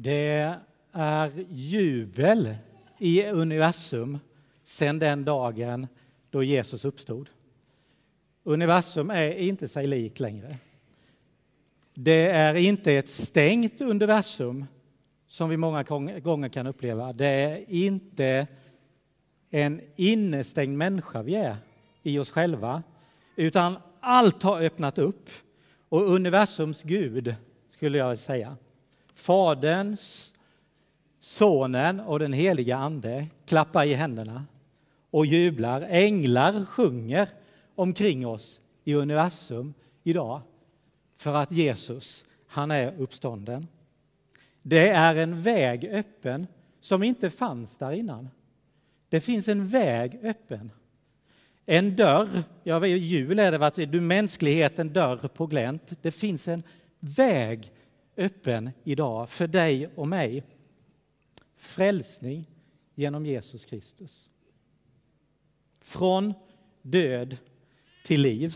Det är jubel i universum sedan den dagen då Jesus uppstod. Universum är inte sig lik längre. Det är inte ett stängt universum som vi många gånger kan uppleva. Det är inte en innestängd människa vi är i oss själva, utan allt har öppnat upp. Och universums Gud, skulle jag säga, Faderns, Sonen och den heliga Ande klappar i händerna och jublar. Änglar sjunger omkring oss i universum idag för att Jesus, han är uppstånden. Det är en väg öppen som inte fanns där innan. Det finns en väg öppen. En dörr, jul är det, att du mänskligheten dörr på glänt. Det finns en väg öppen idag för dig och mig. Frälsning genom Jesus Kristus. Från död till liv.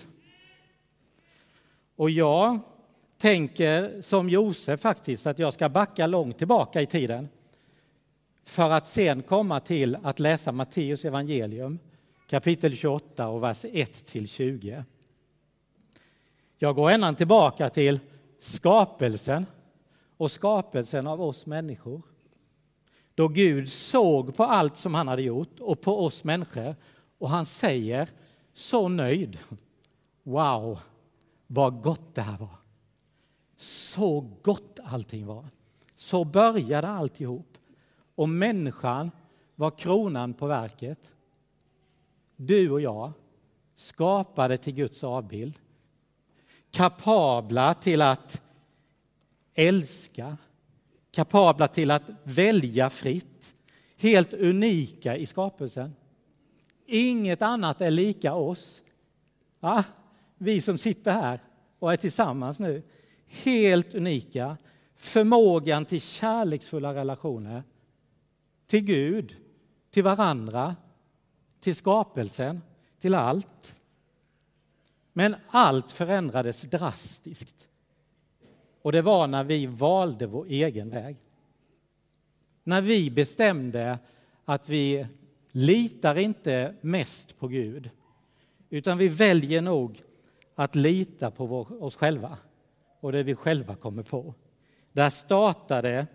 Och jag tänker som Josef faktiskt att jag ska backa långt tillbaka i tiden för att sen komma till att läsa Matteus evangelium kapitel 28 och vers 1-20. Jag går ända tillbaka till skapelsen och skapelsen av oss människor. Då Gud såg på allt som han hade gjort och på oss människor och han säger så nöjd. Wow, vad gott det här var. Så gott allting var. Så började alltihop. Och människan var kronan på verket. Du och jag skapade till Guds avbild. Kapabla till att älska. Kapabla till att välja fritt. Helt unika i skapelsen. Inget annat är lika oss. Ja, vi som sitter här och är tillsammans nu. Helt unika. Förmågan till kärleksfulla relationer. Till Gud, till varandra, till skapelsen, till allt. Men allt förändrades drastiskt. Och det var när vi valde vår egen väg. När vi bestämde att vi litar inte mest på Gud, utan vi väljer nog att lita på oss själva och det vi själva kommer på. Där startade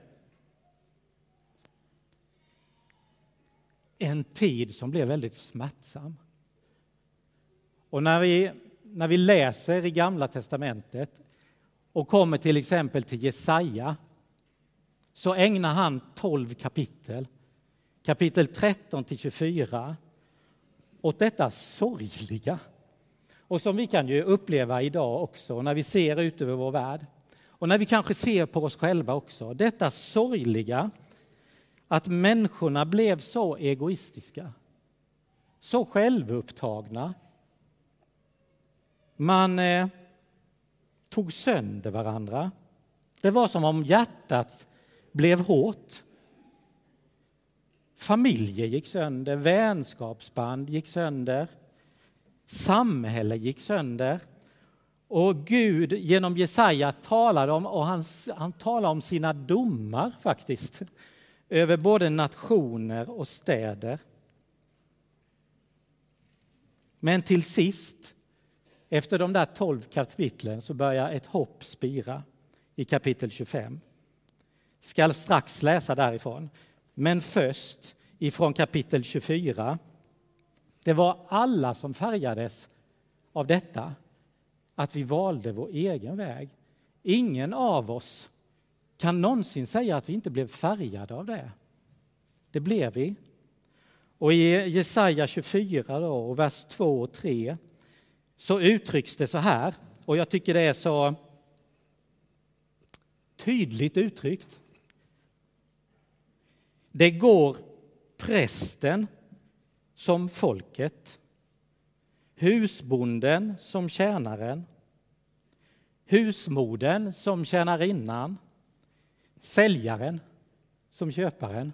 en tid som blev väldigt smärtsam. Och när vi läser i Gamla testamentet och kommer till exempel till Jesaja, så ägnar han 12 kapitel, kapitel 13-24, åt detta sorgliga. Och som vi kan ju uppleva idag också när vi ser ut över vår värld. Och när vi kanske ser på oss själva också. Detta sorgliga, att människorna blev så egoistiska, så självupptagna. Man tog sönder varandra. Det var som om hjärtat blev hårt. Familjer gick sönder, vänskapsband gick sönder, samhälle gick sönder. Och Gud genom Jesaja talade om, och han talade om sina domar faktiskt, över både nationer och städer. Men till sist, efter de där 12 kapitlen, så börjar ett hopp spira i kapitel 25. Ska strax läsa därifrån. Men först ifrån kapitel 24. Det var alla som färgades av detta. Att vi valde vår egen väg. Ingen av oss kan någonsin säga att vi inte blev färgade av det. Det blev vi. Och i Jesaja 24 då, och vers 2 och 3 så uttrycks det så här. Och jag tycker det är så tydligt uttryckt. Det går prästen som folket, husbonden som tjänaren, husmodern som tjänarinnan, säljaren som köparen,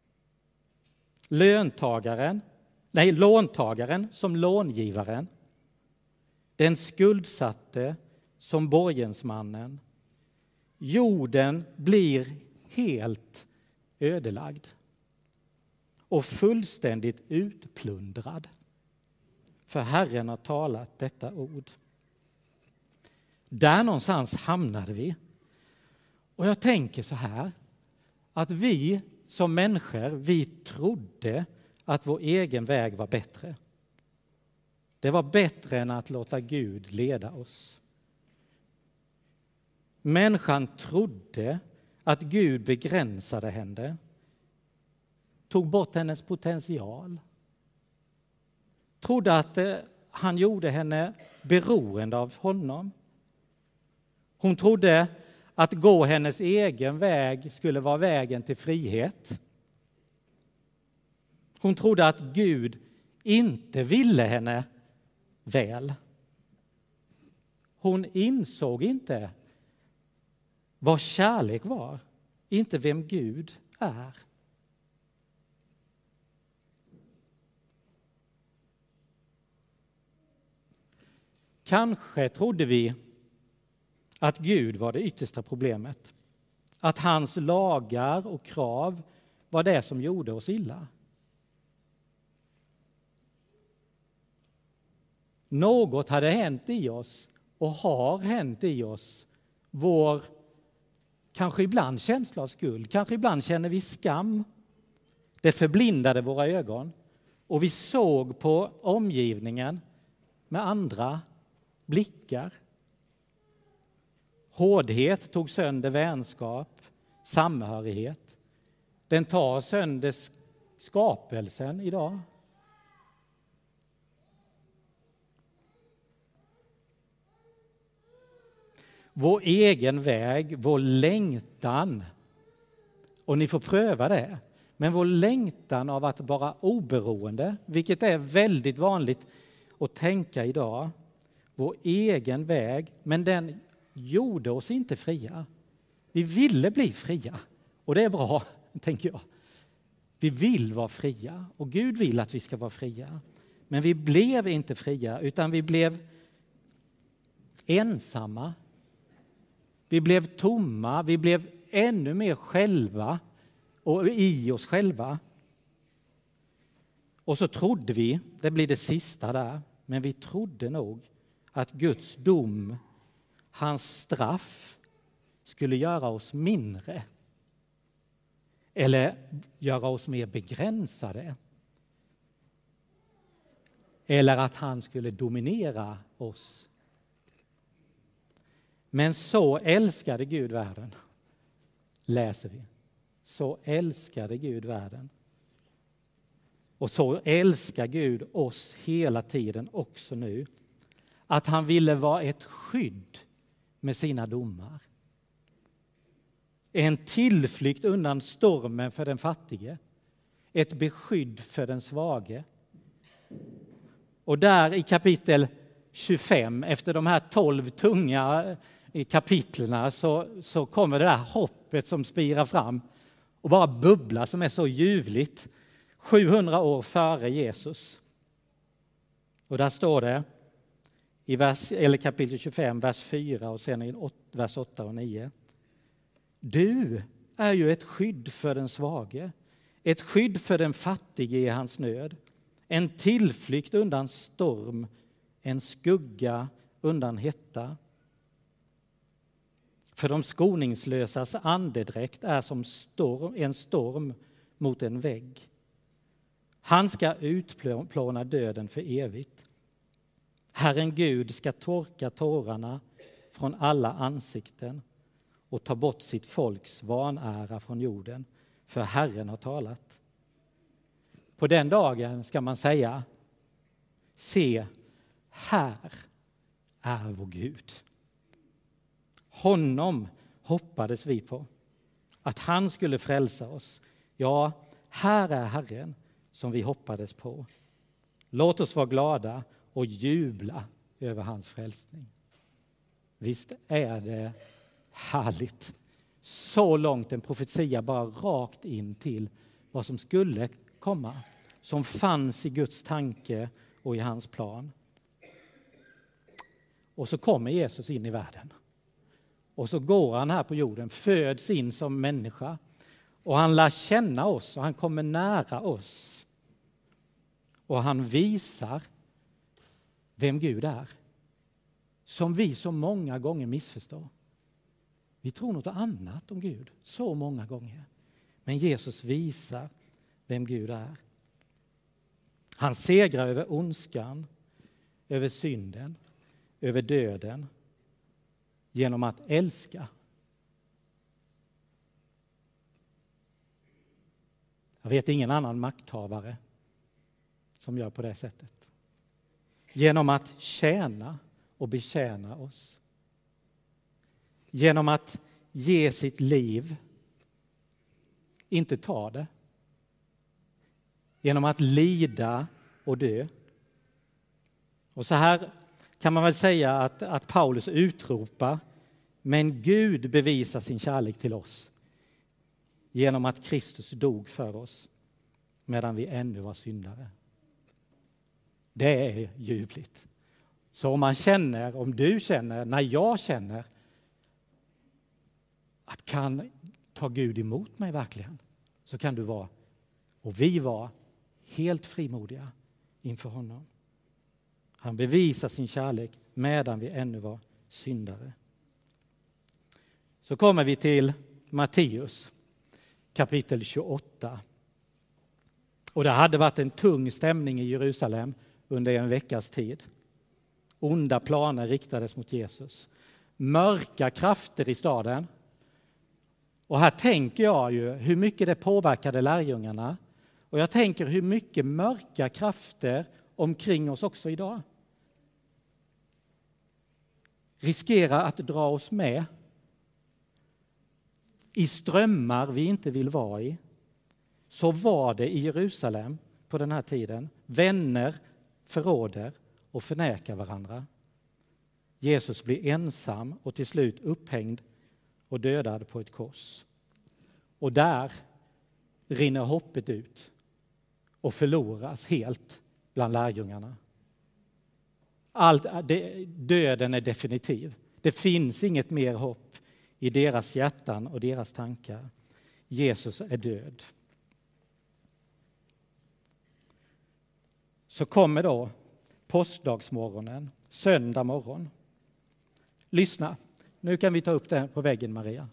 låntagaren som långivaren, den skuldsatte som borgensmannen. Jorden blir helt ödelagd och fullständigt utplundrad. För Herren har talat detta ord. Där någonstans hamnade vi. Och jag tänker så här, att vi som människor, vi trodde att vår egen väg var bättre. Det var bättre än att låta Gud leda oss. Människan trodde att Gud begränsade henne, tog bort hennes potential. Trodde att han gjorde henne beroende av honom. Hon trodde att gå hennes egen väg skulle vara vägen till frihet. Hon trodde att Gud inte ville henne väl. Hon insåg inte vad kärlek var, inte vem Gud är. Kanske trodde vi att Gud var det yttersta problemet. Att hans lagar och krav var det som gjorde oss illa. Något hade hänt i oss och har hänt i oss. Vår kanske ibland känsla av skuld, kanske ibland känner vi skam. Det förblindade våra ögon och vi såg på omgivningen med andra blickar. Hårdhet tog sönder vänskap, samhörighet. Den tar sönder skapelsen idag. Vår egen väg, vår längtan, och ni får pröva det, men vår längtan av att vara oberoende, vilket är väldigt vanligt att tänka idag, vår egen väg, men den gjorde oss inte fria. Vi ville bli fria och det är bra, tänker jag. Vi vill vara fria och Gud vill att vi ska vara fria. Men vi blev inte fria utan vi blev ensamma. Vi blev tomma, vi blev ännu mer själva och i oss själva. Och så trodde vi, det blir det sista där, men vi trodde nog att Guds dom, hans straff, skulle göra oss mindre. Eller göra oss mer begränsade. Eller att han skulle dominera oss. Men så älskade Gud världen, läser vi. Så älskade Gud världen. Och så älskar Gud oss hela tiden, också nu. Att han ville vara ett skydd med sina domar. En tillflykt undan stormen för den fattige. Ett beskydd för den svage. Och där i kapitel 25, efter de här 12 tunga kapitlerna, så kommer det där hoppet som spirar fram och bara bubblar, som är så ljuvligt. 700 år före Jesus. Och där står det i kapitel 25, vers 4 och sen i vers 8 och 9. Du är ju ett skydd för den svage, ett skydd för den fattige i hans nöd, en tillflykt undan storm, en skugga undan hetta. För de skoningslösas andedräkt är som en storm mot en vägg. Han ska utplåna döden för evigt. Herren Gud ska torka tårarna från alla ansikten och ta bort sitt folks vanära från jorden, för Herren har talat. På den dagen ska man säga: se, här är vår Gud. Honom hoppades vi på, att han skulle frälsa oss. Ja, här är Herren som vi hoppades på. Låt oss vara glada och jubla över hans frälsning. Visst är det härligt. Så långt en profetia bara rakt in till vad som skulle komma. Som fanns i Guds tanke och i hans plan. Och så kommer Jesus in i världen. Och så går han här på jorden, föds in som människa. Och han lär känna oss och han kommer nära oss. Och han visar vem Gud är. Som vi så många gånger missförstår. Vi tror något annat om Gud så många gånger. Men Jesus visar vem Gud är. Han segrar över ondskan, över synden, över döden genom att älska. Jag vet ingen annan makthavare som gör på det sättet. Genom att tjäna och betjäna oss. Genom att ge sitt liv, inte ta det. Genom att lida och dö. Och så här kan man väl säga att Paulus utropar, men Gud bevisar sin kärlek till oss genom att Kristus dog för oss medan vi ännu var syndare. Det är ljuvligt. Så om du känner, när jag känner att kan ta Gud emot mig verkligen, så kan du vara, och vi var, helt frimodiga inför honom. Han bevisar sin kärlek medan vi ännu var syndare. Så kommer vi till Matteus kapitel 28. Och det hade varit en tung stämning i Jerusalem under en veckas tid. Onda planer riktades mot Jesus. Mörka krafter i staden. Och här tänker jag ju hur mycket det påverkade lärjungarna. Och jag tänker hur mycket mörka krafter omkring oss också idag riskerar att dra oss med i strömmar vi inte vill vara i. Så var det i Jerusalem på den här tiden. Vänner förråder och förnekar varandra. Jesus blir ensam och till slut upphängd och dödad på ett kors. Och där rinner hoppet ut och förloras helt bland lärjungarna. Döden är definitiv. Det finns inget mer hopp i deras hjärtan och deras tankar. Jesus är död. Så kommer då påskdagsmorgonen, söndag morgon. Lyssna, nu kan vi ta upp det på väggen, Maria.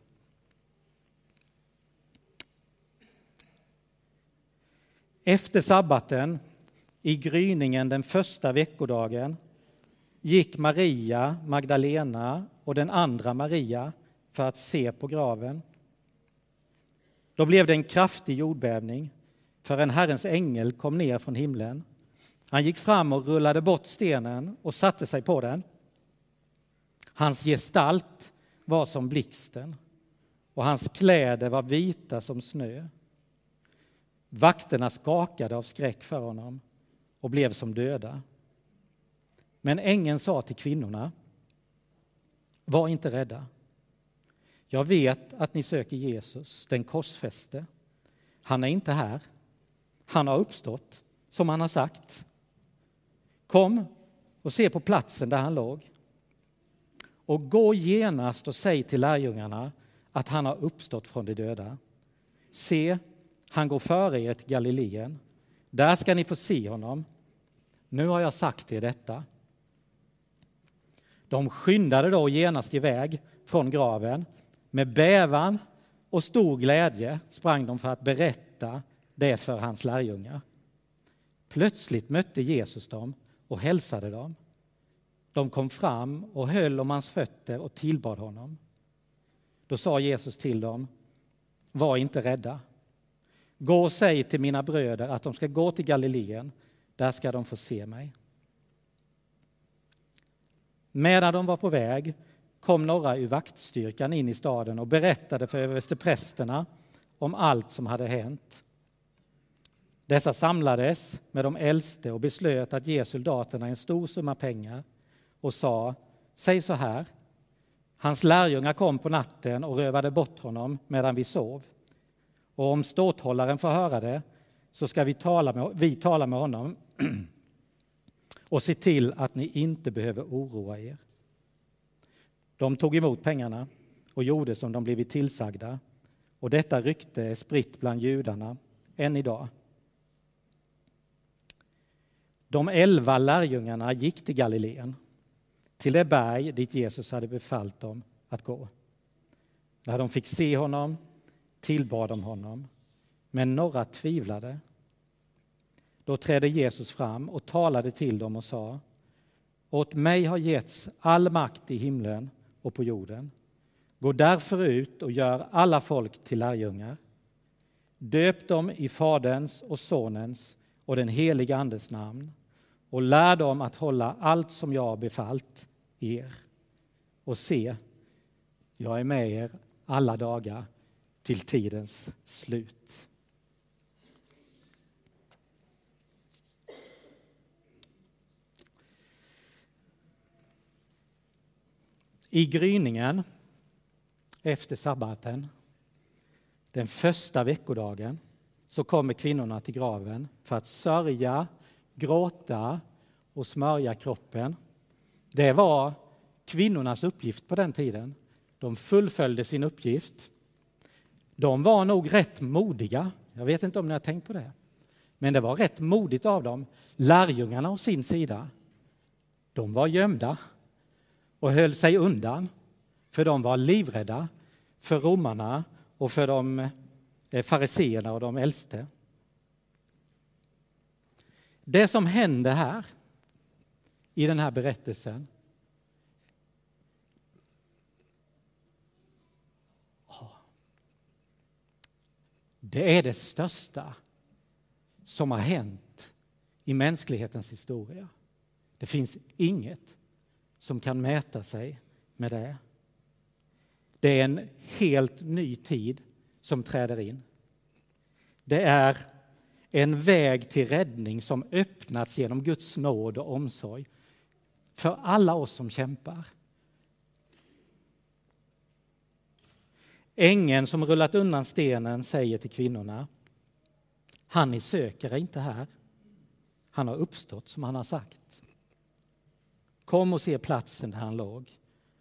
Efter sabbaten, i gryningen den första veckodagen, gick Maria, Magdalena och den andra Maria för att se på graven. Då blev det en kraftig jordbävning, för en Herrens ängel kom ner från himlen. Han gick fram och rullade bort stenen och satte sig på den. Hans gestalt var som blixten och hans kläder var vita som snö. Vakterna skakade av skräck för honom och blev som döda. Men ängeln sa till kvinnorna: var inte rädda. Jag vet att ni söker Jesus, den korsfäste. Han är inte här. Han har uppstått, som han har sagt. Kom och se på platsen där han låg. Och gå genast och säg till lärjungarna att han har uppstått från de döda. Se, han går före er till Galileen. Där ska ni få se honom. Nu har jag sagt er detta. De skyndade då genast iväg från graven. Med bävan och stor glädje sprang de för att berätta det för hans lärjungar. Plötsligt mötte Jesus dem och hälsade dem. De kom fram och höll om hans fötter och tillbad honom. Då sa Jesus till dem: var inte rädda. Gå och säg till mina bröder att de ska gå till Galileen. Där ska de få se mig. Medan de var på väg kom några ur vaktstyrkan in i staden och berättade för översteprästerna om allt som hade hänt. Dessa samlades med de äldste och beslöt att ge soldaterna en stor summa pengar och sa: säg så här, hans lärjungar kom på natten och rövade bort honom medan vi sov. Och om ståthållaren får höra det så ska vi tala med honom och se till att ni inte behöver oroa er. De tog emot pengarna och gjorde som de blivit tillsagda och detta rykte är spritt bland judarna än idag. De 11 lärjungarna gick till Galileen, till det berg dit Jesus hade befallt dem att gå. När de fick se honom tillbad de honom, men några tvivlade. Då trädde Jesus fram och talade till dem och sa: åt mig har getts all makt i himlen och på jorden. Gå därför ut och gör alla folk till lärjungar. Döp dem i Faderns och Sonens och den heliga Andes namn och lär dem att hålla allt som jag har befallt er. Och se, jag är med er alla dagar till tidens slut. I gryningen efter sabbaten, den första veckodagen, så kommer kvinnorna till graven för att sörja, gråta och smörja kroppen. Det var kvinnornas uppgift på den tiden. De fullföljde sin uppgift. De var nog rätt modiga. Jag vet inte om ni har tänkt på det. Men det var rätt modigt av dem. Lärjungarna å sin sida, de var gömda och höll sig undan. För de var livrädda för romarna och för de fariseerna och de äldste. Det som hände här i den här berättelsen, det är det största som har hänt i mänsklighetens historia. Det finns inget som kan mäta sig med det. Det är en helt ny tid som träder in. Det är en väg till räddning som öppnats genom Guds nåd och omsorg för alla oss som kämpar. Ängeln som rullat undan stenen säger till kvinnorna: han ni söker är inte här. Han har uppstått som han har sagt. Kom och se platsen där han låg.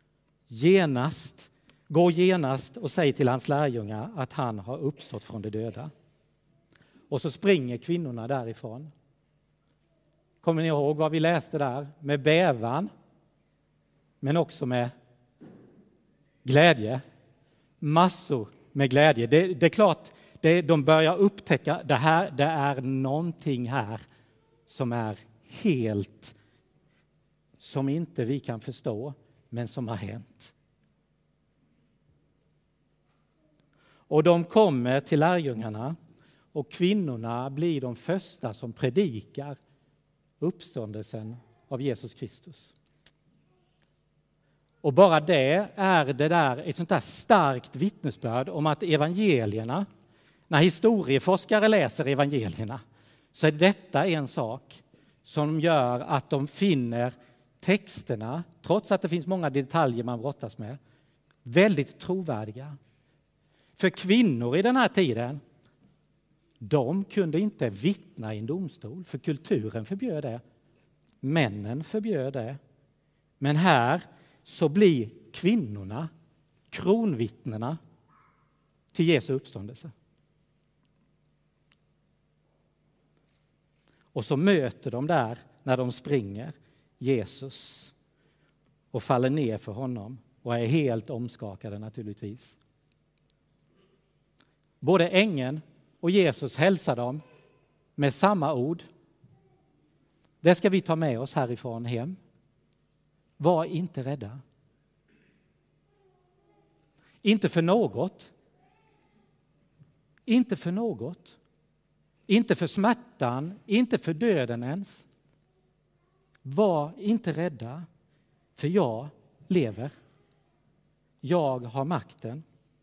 Gå genast och säg till hans lärjungar att han har uppstått från de döda. Och så springer kvinnorna därifrån. Kommer ni ihåg vad vi läste där? Med bävan, men också med glädje. Massor med glädje. Det är klart, de börjar upptäcka det är någonting här som är helt, som inte vi kan förstå, men som har hänt. Och de kommer till lärjungarna och kvinnorna blir de första som predikar uppståndelsen av Jesus Kristus. Och bara det är ett sånt där starkt vittnesbörd om att evangelierna, när historieforskare läser evangelierna, så är detta en sak som gör att de finner texterna, trots att det finns många detaljer man brottas med, väldigt trovärdiga. För kvinnor i den här tiden, de kunde inte vittna i en domstol, för kulturen förbjöd det. Männen förbjöd det. Men här så blir kvinnorna kronvittnena till Jesu uppståndelse. Och så möter de där, när de springer, Jesus och faller ner för honom och är helt omskakade naturligtvis. Både ängeln och Jesus hälsar dem med samma ord. Det ska vi ta med oss härifrån hem. Var inte rädda. Inte för något. Inte för något. Inte för smärtan, inte för döden ens. Var inte rädda, för jag lever. Jag har makten.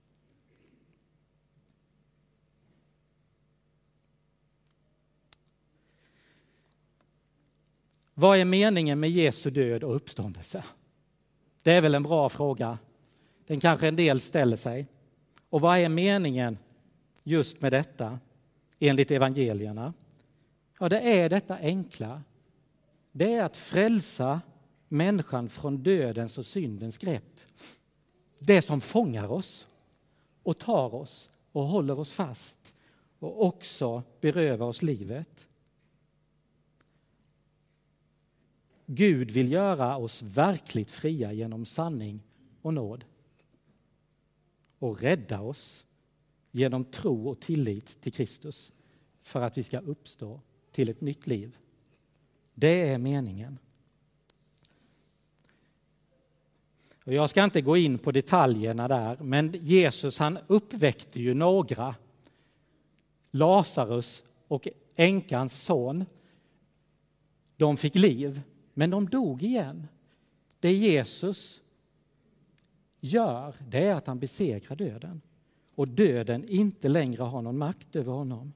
Vad är meningen med Jesu död och uppståndelse? Det är väl en bra fråga. Den kanske en del ställer sig. Och vad är meningen just med detta enligt evangelierna? Ja, det är detta enkla. Det är att frälsa människan från dödens och syndens grepp. Det som fångar oss och tar oss och håller oss fast och också berövar oss livet. Gud vill göra oss verkligt fria genom sanning och nåd och rädda oss genom tro och tillit till Kristus för att vi ska uppstå till ett nytt liv. Det är meningen. Och jag ska inte gå in på detaljerna där, men Jesus han uppväckte ju några. Lazarus och änkans son, de fick liv, men de dog igen. Det Jesus gör, det är att han besegrar döden. Och döden inte längre har någon makt över honom.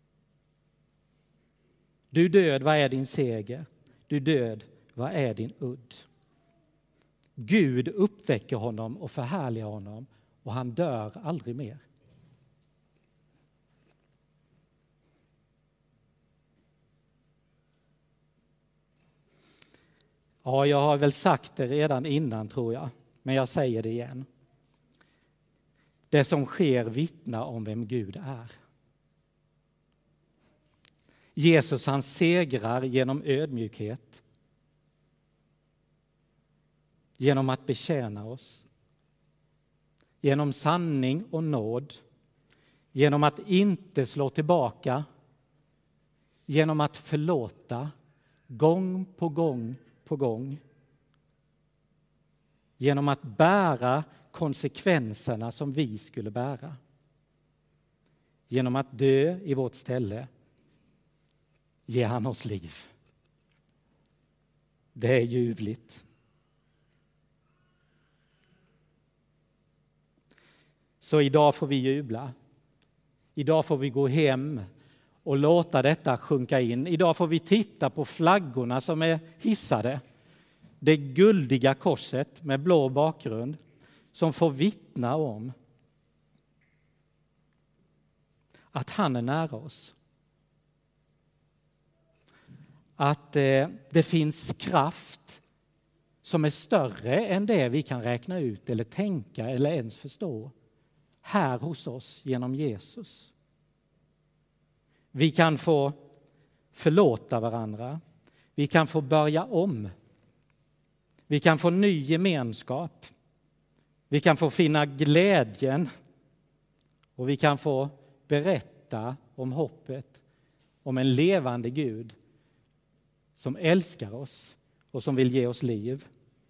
Du död, vad är din seger? Du död, vad är din udd? Gud uppväcker honom och förhärligar honom och han dör aldrig mer. Ja, jag har väl sagt det redan innan tror jag, men jag säger det igen. Det som sker vittnar om vem Gud är. Jesus han segrar genom ödmjukhet. Genom att betjäna oss. Genom sanning och nåd. Genom att inte slå tillbaka. Genom att förlåta gång på gång på gång. Genom att bära konsekvenserna som vi skulle bära. Genom att dö i vårt ställe ger han oss liv. Det är ljuvligt. Så idag får vi jubla. Idag får vi gå hem och låta detta sjunka in. Idag får vi titta på flaggorna som är hissade. Det guldiga korset med blå bakgrund som får vittna om att han är nära oss. Att det finns kraft som är större än det vi kan räkna ut eller tänka eller ens förstå här hos oss genom Jesus. Vi kan få förlåta varandra. Vi kan få börja om. Vi kan få ny gemenskap. Vi kan få finna glädjen. Och vi kan få berätta om hoppet. Om en levande Gud som älskar oss och som vill ge oss liv.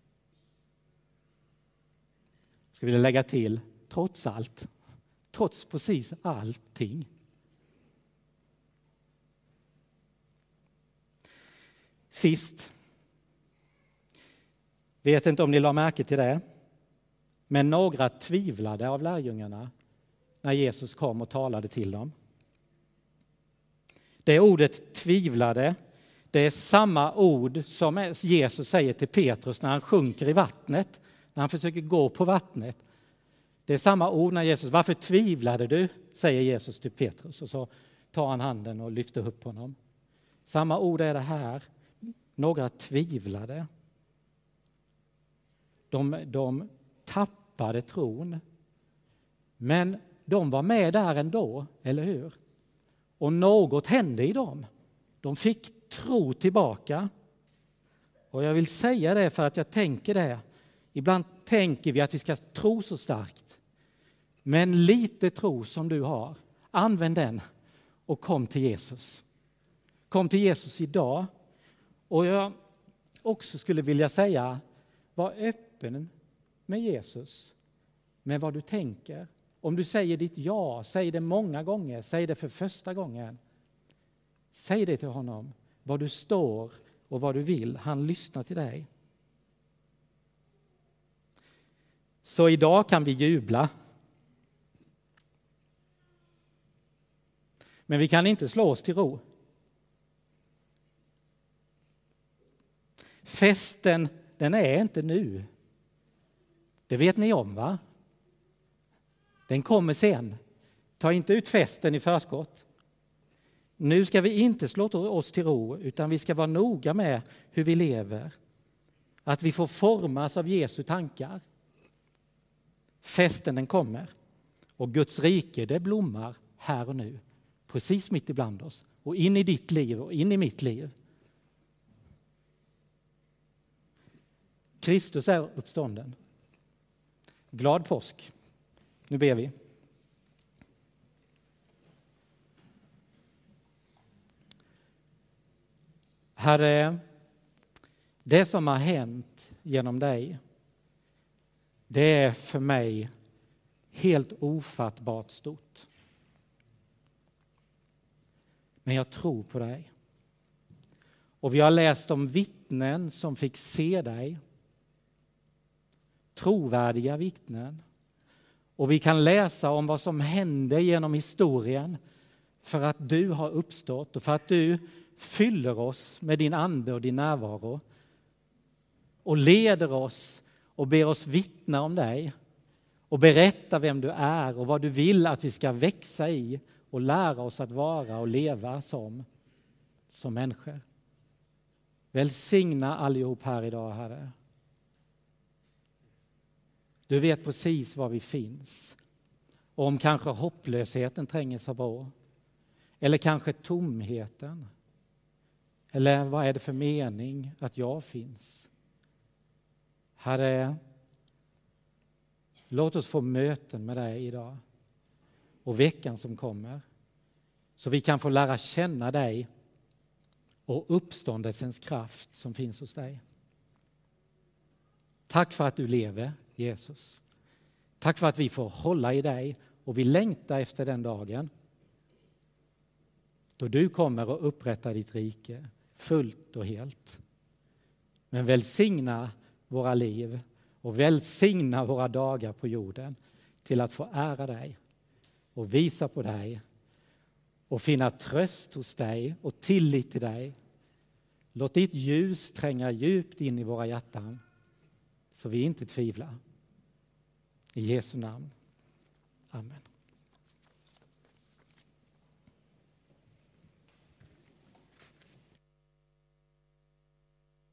Jag skulle vilja lägga till, trots allt. Trots precis allting. Sist, vet inte om ni la märke till det, men några tvivlade av lärjungarna när Jesus kom och talade till dem. Det ordet tvivlade, det är samma ord som Jesus säger till Petrus när han sjunker i vattnet, när han försöker gå på vattnet. Det är samma ord när Jesus, varför tvivlade du? Säger Jesus till Petrus och så tar han handen och lyfter upp honom. Samma ord är det här. Några tvivlade. De tappade tron. Men de var med där ändå, eller hur? Och något hände i dem. De fick tro tillbaka. Och jag vill säga det för att jag tänker det. Ibland tänker vi att vi ska tro så starkt. Men lite tro som du har, använd den och kom till Jesus. Kom till Jesus idag. Och jag också skulle vilja säga, var öppen med Jesus, med vad du tänker. Om du säger ditt ja, säg det många gånger, säg det för första gången. Säg det till honom, vad du står och vad du vill. Han lyssnar till dig. Så idag kan vi jubla. Men vi kan inte slå oss till ro. Festen, den är inte nu. Det vet ni om, va? Den kommer sen. Ta inte ut festen i förskott. Nu ska vi inte slå oss till ro, utan vi ska vara noga med hur vi lever. Att vi får formas av Jesu tankar. Festen, den kommer. Och Guds rike, det blommar här och nu, precis mitt ibland oss. Och in i ditt liv och in i mitt liv. Kristus är uppstånden. Glad påsk. Nu ber vi. Herre, det som har hänt genom dig, det är för mig helt ofattbart stort. Men jag tror på dig. Och vi har läst om vittnen som fick se dig. Trovärdiga vittnen. Och vi kan läsa om vad som hände genom historien för att du har uppstått och för att du fyller oss med din ande och din närvaro och leder oss och ber oss vittna om dig och berätta vem du är och vad du vill att vi ska växa i och lära oss att vara och leva som människor. Välsigna allihop här idag, Herre. Du vet precis var vi finns. Och om kanske hopplösheten tränger sig på. Eller kanske tomheten. Eller vad är det för mening att jag finns? Herre, låt oss få möten med dig idag. Och veckan som kommer. Så vi kan få lära känna dig. Och uppståndelsens kraft som finns hos dig. Tack för att du lever, Jesus. Tack för att vi får hålla i dig och vi längtar efter den dagen då du kommer att upprätta ditt rike fullt och helt. Men välsigna våra liv och välsigna våra dagar på jorden till att få ära dig och visa på dig och finna tröst hos dig och tillit till dig. Låt ditt ljus tränga djupt in i våra hjärtan så vi inte tvivlar. I Jesu namn. Amen.